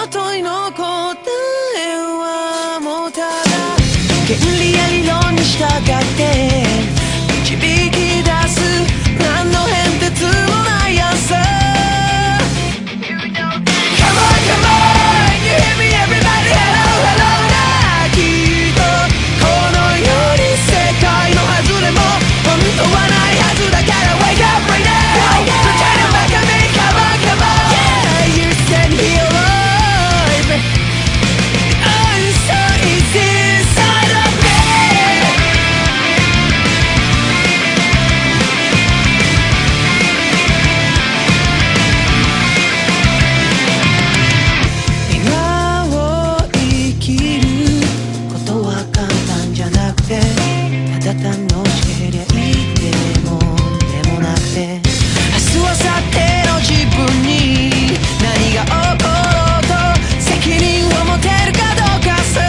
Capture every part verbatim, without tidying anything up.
の問いの答えはもうただ原理や理論に従って導き出す何の変哲もないアンサー Come on, come on, you hear me everybody, hello, hello なきっとこの世に世界の外れも本当はないはずだから Wake up right now, pretend I'm back at me, come on, come on Yeah, you set me alive The answer is inside of me今を生きることは簡単じゃなくてただ楽しけりゃいいでもでもなくて明日明後日の自分に何が起ころうと責任を持てるかどうかさ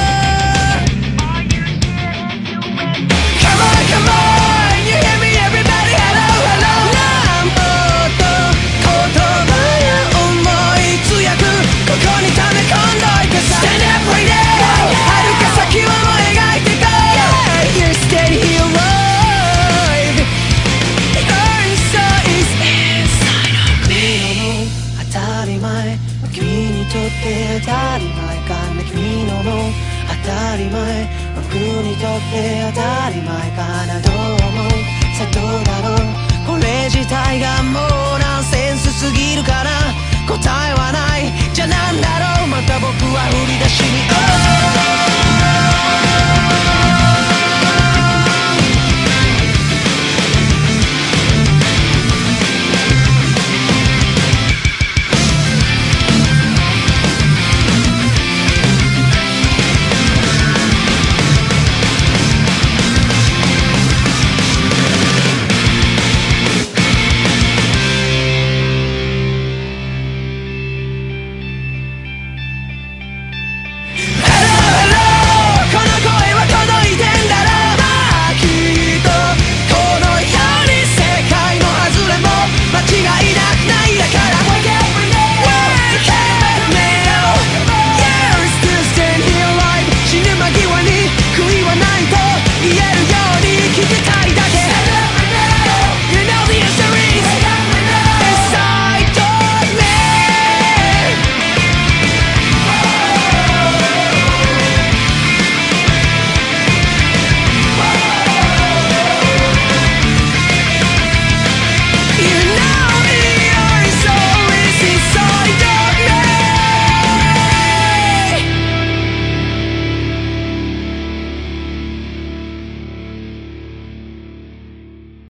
Come on, come on, you hear me everybody, hello, hello なんもっと言葉や思い強くここに溜め込んどいてさ Stand up right now 遥か先をも描いてこう Yeah, you stay here alive The answer is inside of me 当たり前君にとって当たり前かな君のも当たり前僕にとって当たり前かなどう思うさあどうだろうこれ自体がもうナンセンスすぎるかな答えはない